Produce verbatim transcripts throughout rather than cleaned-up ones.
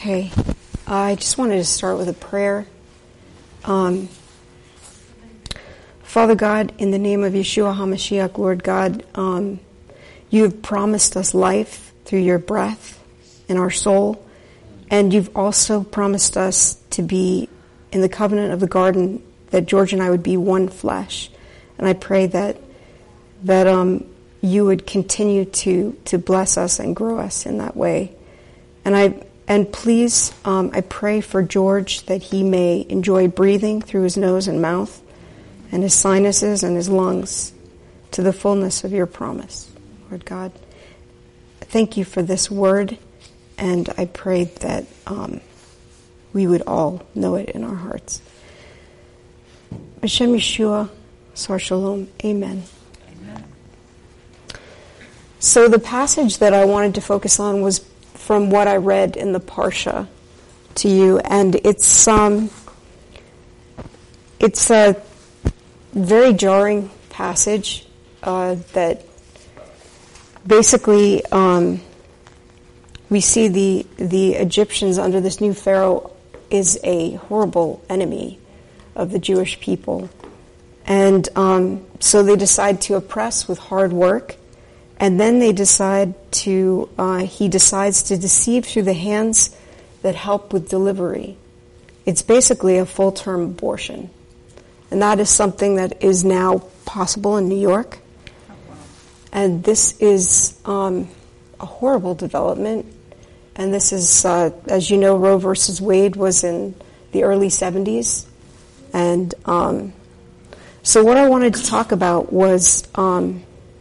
Okay, I just wanted to start with a prayer. Um, Father God, in the name of Yeshua HaMashiach, Lord God, um, you have promised us life through your breath in our soul, and you've also promised us to be in the covenant of the garden, that George and I would be one flesh. And I pray that that um, you would continue to to bless us and grow us in that way. And I and please, um, I pray for George that he may enjoy breathing through his nose and mouth, and his sinuses and his lungs, to the fullness of your promise, Lord God. Thank you for this word, and I pray that um, we would all know it in our hearts. Hashem Yeshua, Sar Shalom, Amen. Amen. So the passage that I wanted to focus on was from what I read in the Parsha to you, and it's um, it's a very jarring passage uh, that basically um, we see the the Egyptians under this new Pharaoh is a horrible enemy of the Jewish people, and um, so they decide to oppress with hard work. And then they decide to, uh, he decides to deceive through the hands that help with delivery. It's basically a full-term abortion. And that is something that is now possible in New York. And this is um, a horrible development. And this is, uh, as you know, Roe versus Wade was in the early seventies. And um, so what I wanted to talk about was... Um,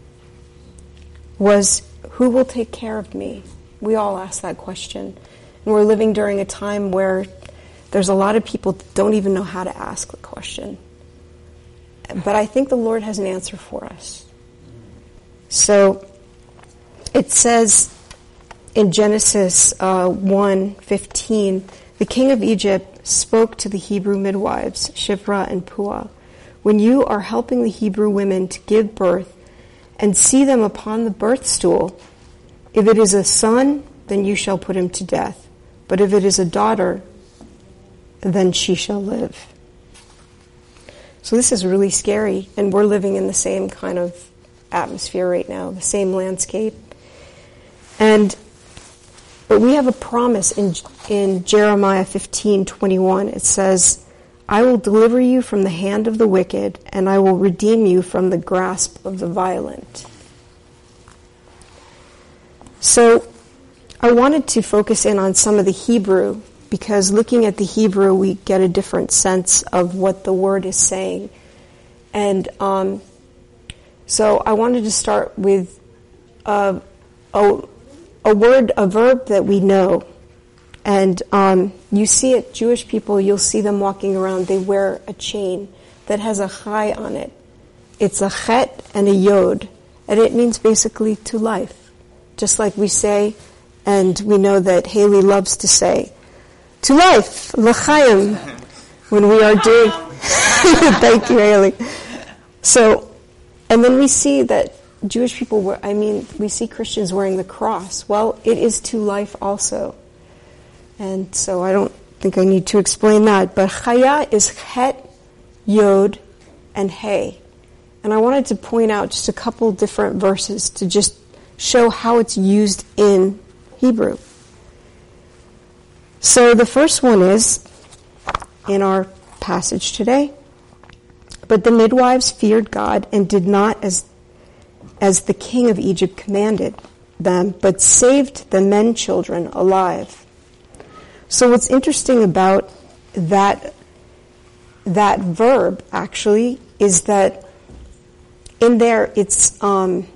was who will take care of me? We all ask that question. And we're living during a time where there's a lot of people that don't even know how to ask the question. But I think the Lord has an answer for us. So it says in Genesis uh, one fifteen, the king of Egypt spoke to the Hebrew midwives, Shiphrah and Puah, when you are helping the Hebrew women to give birth, and see them upon the birth stool. If it is a son, then you shall put him to death. But if it is a daughter, then she shall live. So this is really scary, and we're living in the same kind of atmosphere right now, the same landscape. And but we have a promise in in Jeremiah fifteen twenty-one. It says, I will deliver you from the hand of the wicked, and I will redeem you from the grasp of the violent. So I wanted to focus in on some of the Hebrew, because looking at the Hebrew, we get a different sense of what the word is saying. And um, so I wanted to start with uh, a, a word, a verb that we know. And um, you see it, Jewish people, you'll see them walking around, they wear a chain that has a chai on it. It's a chet and a yod, and it means basically to life. Just like we say, and we know that Haley loves to say, to life, l'chaim, when we are doing... Thank you, Haley. So, and then we see that Jewish people, wear, I mean, we see Christians wearing the cross. Well, it is to life also. And so I don't think I need to explain that. But chaya is chet, yod, and hey. And I wanted to point out just a couple different verses to just show how it's used in Hebrew. So the first one is in our passage today. But the midwives feared God and did not as as the king of Egypt commanded them, but saved the men children alive. So what's interesting about that that verb actually is that in there it's um,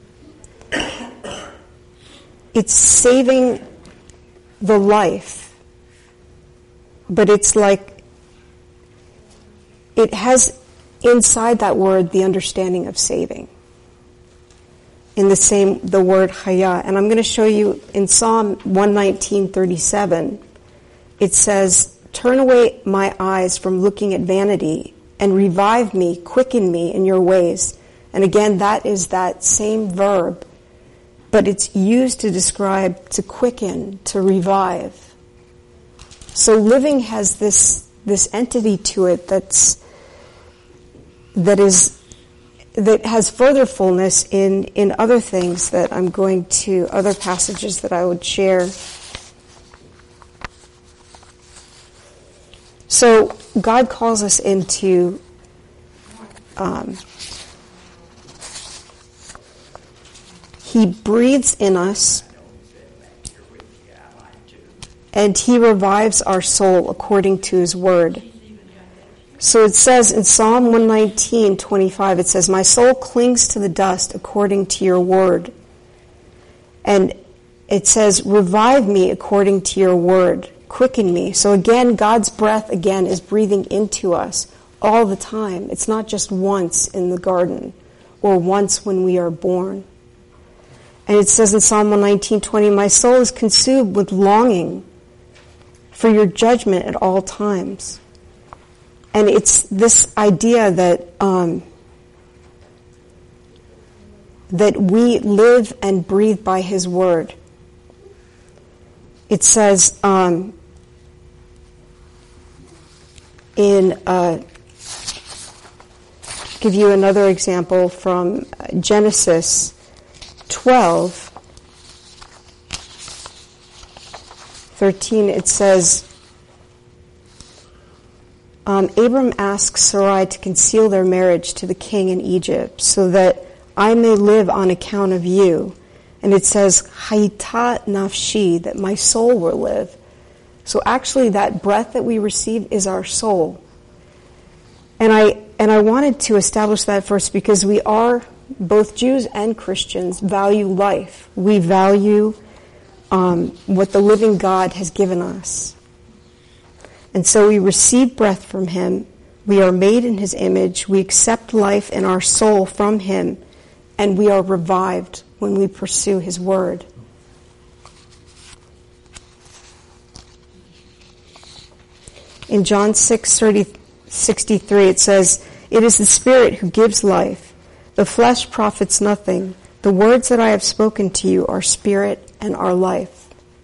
it's saving the life, but it's like it has inside that word the understanding of saving. In the same the word chaya, and I'm going to show you in Psalm one nineteen thirty-seven. It says, turn away my eyes from looking at vanity and revive me, quicken me in your ways. And again, that is that same verb but it's used to describe, to quicken, to revive. So living has this this entity to it that's that is that has further fullness in, in other things that I'm going to, other passages that I would share. So God calls us into um, He breathes in us, and He revives our soul according to His word. So it says in Psalm one nineteen, twenty-five, it says, "My soul clings to the dust according to your word." And it says, "Revive me according to your word. Quicken me." So again, God's breath again is breathing into us all the time. It's not just once in the garden or once when we are born. And it says in Psalm one nineteen, twenty, "My soul is consumed with longing for your judgment at all times." And it's this idea that um, that we live and breathe by His word. It says um, in, uh, give you another example from Genesis twelve, thirteen, it says, Um, Abram asks Sarai to conceal their marriage to the king in Egypt so that I may live on account of you. And it says, Hayita nafshi, that my soul will live. So actually that breath that we receive is our soul. And I, and I wanted to establish that first because we are, both Jews and Christians, value life. We value um, what the living God has given us. And so we receive breath from Him, we are made in His image, we accept life in our soul from Him, and we are revived when we pursue His word. In John six sixty-three it says, "It is the Spirit who gives life. The flesh profits nothing. The words that I have spoken to you are spirit and are life."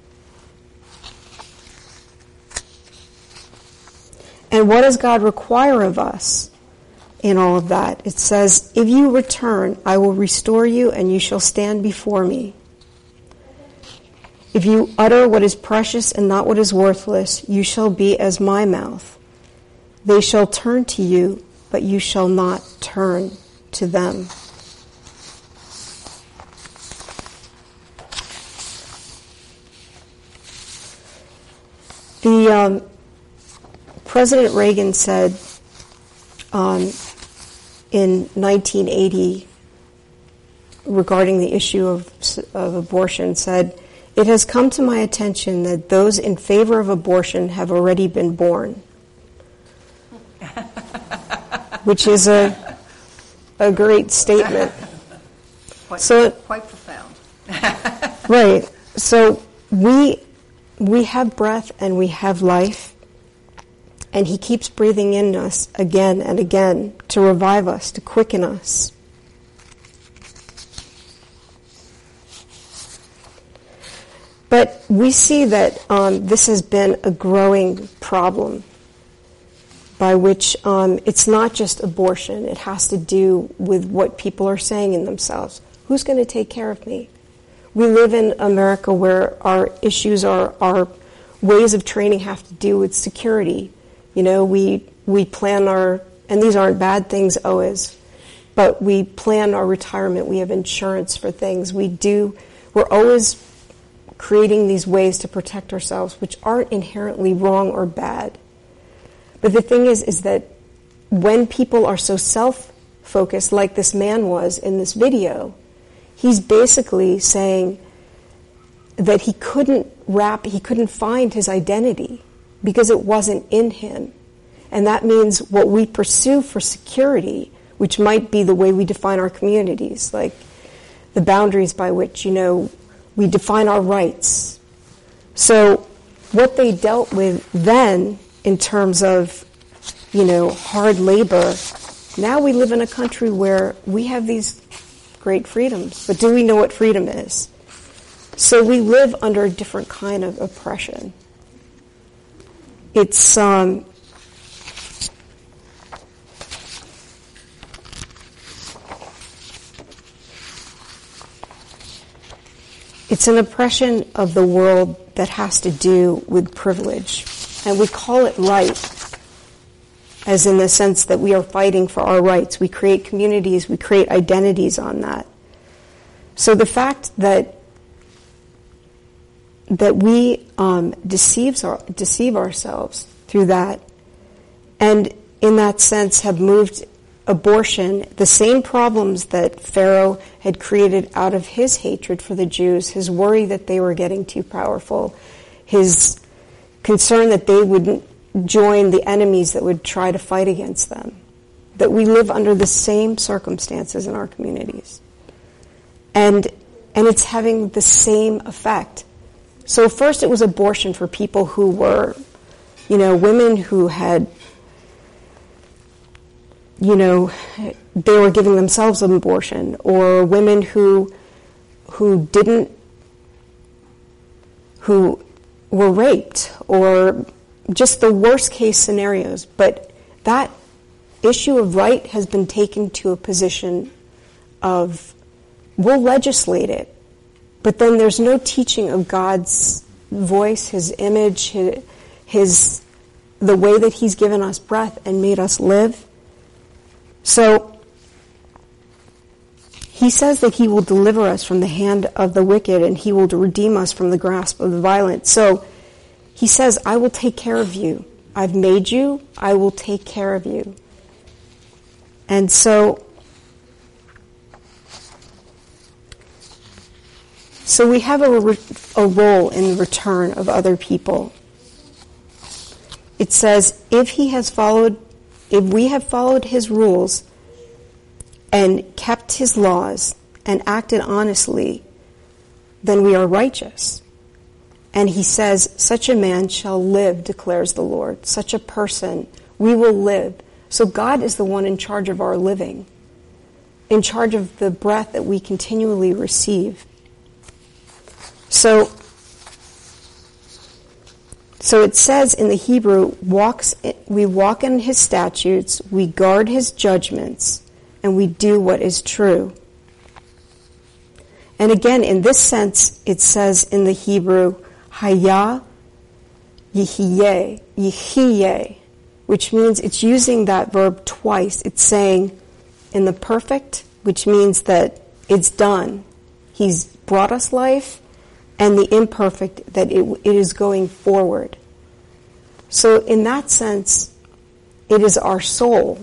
And what does God require of us in all of that? It says, "If you return, I will restore you, and you shall stand before me. If you utter what is precious and not what is worthless, you shall be as my mouth. They shall turn to you, but you shall not turn to them." The um, President Reagan said um, in nineteen eighty, regarding the issue of, of abortion, said, "It has come to my attention that those in favor of abortion have already been born," which is a a great statement. Quite, so quite profound. Right. So we we have breath and we have life. And He keeps breathing in us again and again to revive us, to quicken us. But we see that um, this has been a growing problem by which um, it's not just abortion. It has to do with what people are saying in themselves. Who's going to take care of me? We live in America where our issues, are, our ways of training have to do with security. You know, we we plan our, and these aren't bad things always, but we plan our retirement. We have insurance for things. We do, we're always creating these ways to protect ourselves, which aren't inherently wrong or bad. But the thing is, is that when people are so self-focused, like this man was in this video, he's basically saying that he couldn't wrap, he couldn't find his identity, because it wasn't in him. And that means what we pursue for security, which might be the way we define our communities, like the boundaries by which, you know, we define our rights. So what they dealt with then in terms of, you know, hard labor, now we live in a country where we have these great freedoms. But do we know what freedom is? So we live under a different kind of oppression. it's um, it's an oppression of the world that has to do with privilege. And we call it right, as in the sense that we are fighting for our rights. We create communities, we create identities on that. So the fact that that we um, deceives our, deceive ourselves through that, and in that sense have moved abortion, the same problems that Pharaoh had created out of his hatred for the Jews, his worry that they were getting too powerful, his concern that they wouldn't join the enemies that would try to fight against them, that we live under the same circumstances in our communities. And and it's having the same effect. So first it was abortion for people who were, you know, women who had, you know, they were giving themselves an abortion, or women who who didn't, who were raped, or just the worst case scenarios. But that issue of right has been taken to a position of, we'll legislate it, but then there's no teaching of God's voice, His image, His, his the way that He's given us breath and made us live. So He says that He will deliver us from the hand of the wicked, and He will redeem us from the grasp of the violent. So He says, I will take care of you. I've made you. I will take care of you. And so, so we have a, a role in the return of other people. It says, if he has followed, if we have followed his rules and kept his laws and acted honestly, then we are righteous. And he says, such a man shall live, declares the Lord. Such a person, we will live. So God is the one in charge of our living, in charge of the breath that we continually receive. So, so it says in the Hebrew, walks, we walk in his statutes, we guard his judgments, and we do what is true. And again, in this sense, it says in the Hebrew, Haya Yihye, Yihye, which means it's using that verb twice. It's saying in the perfect, which means that it's done. He's brought us life, and the imperfect, that it, it is going forward. So in that sense, it is our soul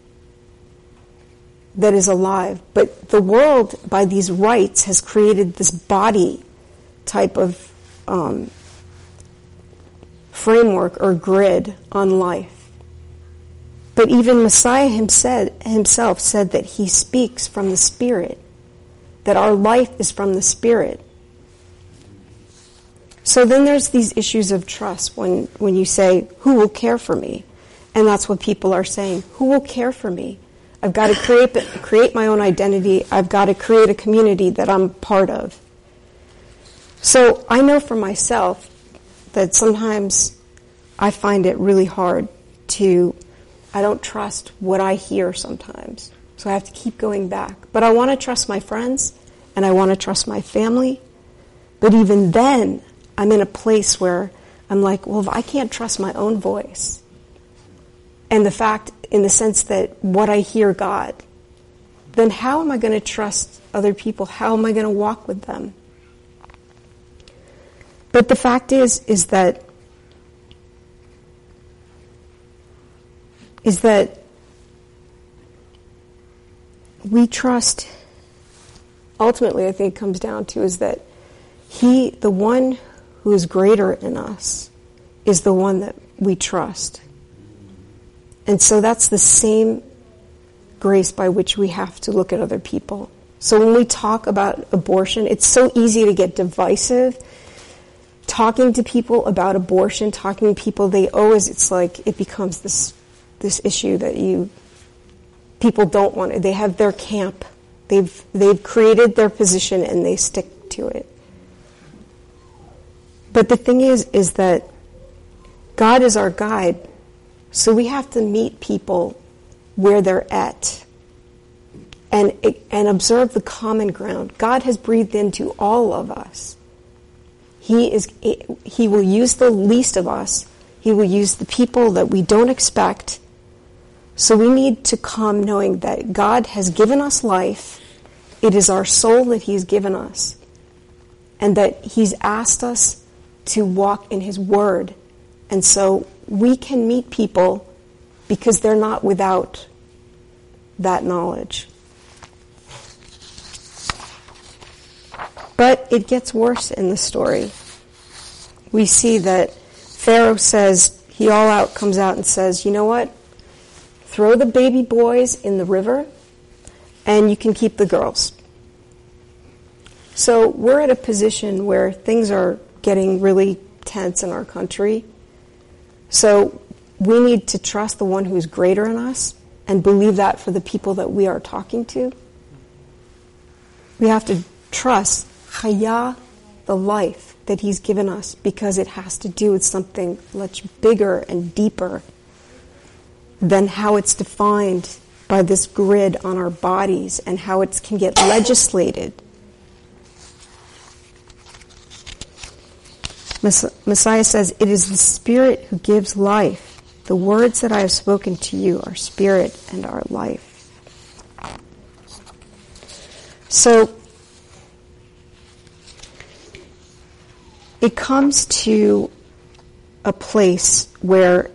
that is alive. But the world, by these rites, has created this body type of um, framework or grid on life. But even Messiah himself said that he speaks from the Spirit, that our life is from the Spirit. So then there's these issues of trust when, when you say, who will care for me? And that's what people are saying. Who will care for me? I've got to create, create my own identity. I've got to create a community that I'm part of. So I know for myself that sometimes I find it really hard to, I don't trust what I hear sometimes. So I have to keep going back. But I want to trust my friends, and I want to trust my family. But even then, I'm in a place where I'm like, well, if I can't trust my own voice, and the fact, in the sense that what I hear God, then how am I going to trust other people? How am I going to walk with them? But the fact is, is that, is that we trust, ultimately I think it comes down to is that He, the one who is greater in us, is the one that we trust. And so that's the same grace by which we have to look at other people. So when we talk about abortion, it's so easy to get divisive. Talking to people about abortion, talking to people, they always, it's like, it becomes this this issue that you, people don't want it. They have their camp. They've they've created their position and they stick to it. But the thing is, is that God is our guide, so we have to meet people where they're at and, and observe the common ground. God has breathed into all of us. He is, He will use the least of us. He will use the people that we don't expect. So we need to come knowing that God has given us life. It is our soul that He's given us. And that He's asked us to walk in His Word. And so we can meet people because they're not without that knowledge. But it gets worse in the story. We see that Pharaoh says, he all out comes out and says, you know what? Throw the baby boys in the river and you can keep the girls. So we're at a position where things are getting really tense in our country. So we need to trust the one who's greater in us and believe that for the people that we are talking to. We have to trust Chaya, the life that He's given us, because it has to do with something much bigger and deeper than how it's defined by this grid on our bodies and how it can get legislated. Messiah says, it is the Spirit who gives life. The words that I have spoken to you are spirit and are life. So, it comes to a place where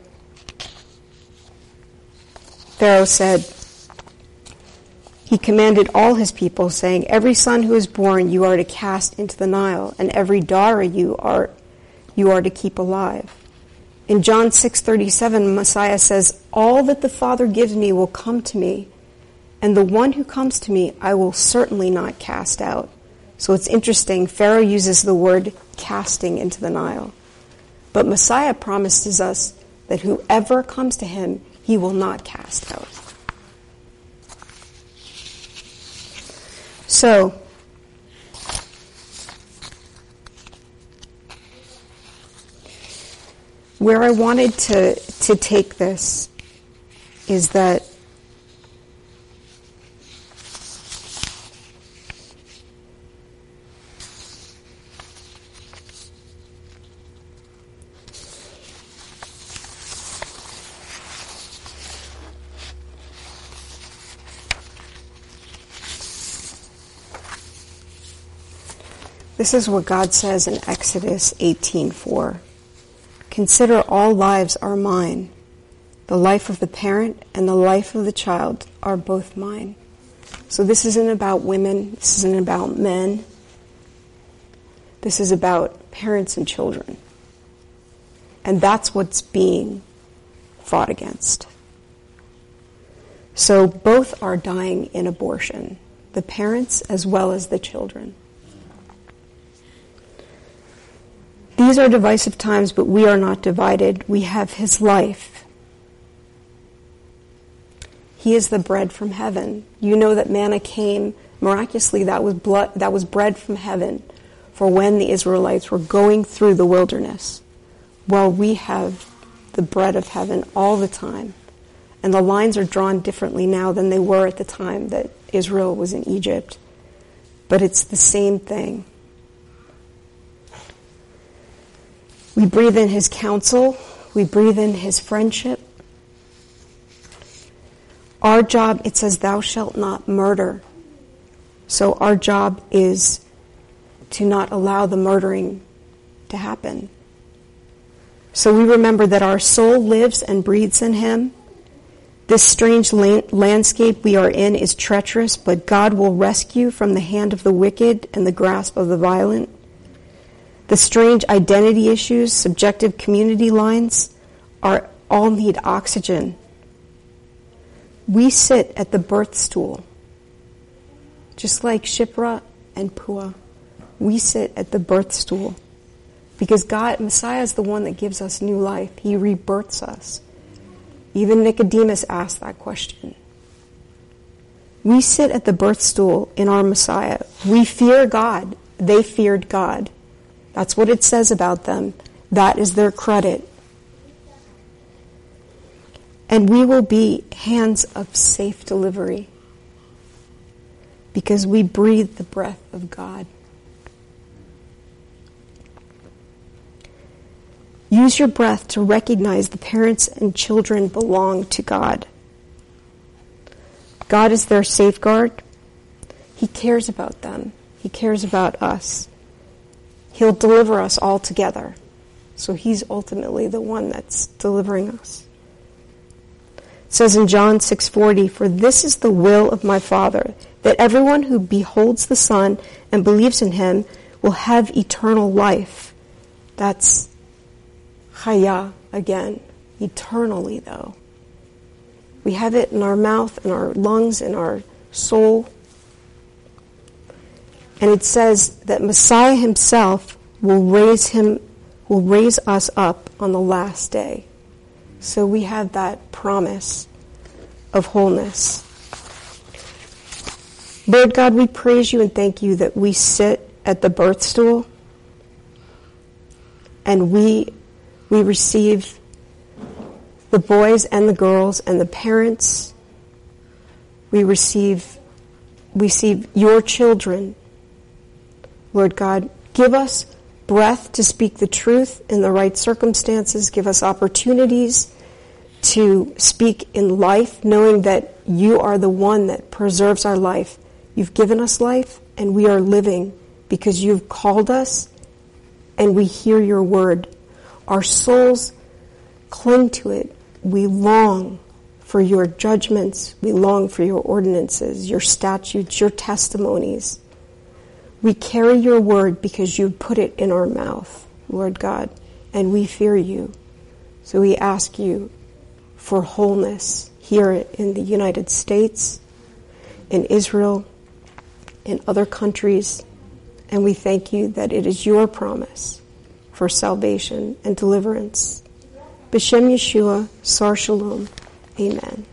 Pharaoh said, he commanded all his people, saying, every son who is born you are to cast into the Nile, and every daughter you are you are to keep alive. In John six thirty-seven, Messiah says, all that the Father gives me will come to me, and the one who comes to me I will certainly not cast out. So it's interesting, Pharaoh uses the word casting into the Nile. But Messiah promises us that whoever comes to Him, He will not cast out. So, where I wanted to, to take this is that this is what God says in Exodus eighteen four. Consider all lives are mine. The life of the parent and the life of the child are both mine. So this isn't about women. This isn't about men. This is about parents and children. And that's what's being fought against. So both are dying in abortion, the parents as well as the children. These are divisive times, but we are not divided. We have His life. He is the bread from heaven. You know that manna came miraculously. That was blood, that was bread from heaven for when the Israelites were going through the wilderness. Well, we have the bread of heaven all the time. And the lines are drawn differently now than they were at the time that Israel was in Egypt. But it's the same thing. We breathe in His counsel. We breathe in His friendship. Our job, it says, thou shalt not murder. So our job is to not allow the murdering to happen. So we remember that our soul lives and breathes in Him. This strange la- landscape we are in is treacherous, but God will rescue from the hand of the wicked and the grasp of the violent. The strange identity issues, subjective community lines, are all need oxygen. We sit at the birth stool, just like Shipra and Puah. We sit at the birth stool because God, Messiah, is the one that gives us new life. He rebirths us. Even Nicodemus asked that question. We sit at the birth stool in our Messiah. We fear God. They feared God. That's what it says about them. That is their credit. And we will be hands of safe delivery because we breathe the breath of God. Use your breath to recognize the parents and children belong to God. God is their safeguard. He cares about them. He cares about us. He'll deliver us all together. So he's ultimately the one that's delivering us. It says in John six forty, "For this is the will of my Father, that everyone who beholds the Son and believes in him will have eternal life." That's chaya again, eternally though. We have it in our mouth, in our lungs, in our soul. And it says that Messiah himself will raise him, will raise us up on the last day. So we have that promise of wholeness. Lord God, we praise you and thank you that we sit at the birth stool and we we receive the boys and the girls and the parents. We receive we receive your children. Lord God, give us breath to speak the truth in the right circumstances. Give us opportunities to speak in life, knowing that you are the one that preserves our life. You've given us life, and we are living because you've called us, and we hear your word. Our souls cling to it. We long for your judgments. We long for your ordinances, your statutes, your testimonies. We carry your word because you put it in our mouth, Lord God, and we fear you. So we ask you for wholeness here in the United States, in Israel, in other countries, and we thank you that it is your promise for salvation and deliverance. B'Shem Yeshua, Sar Shalom. Amen.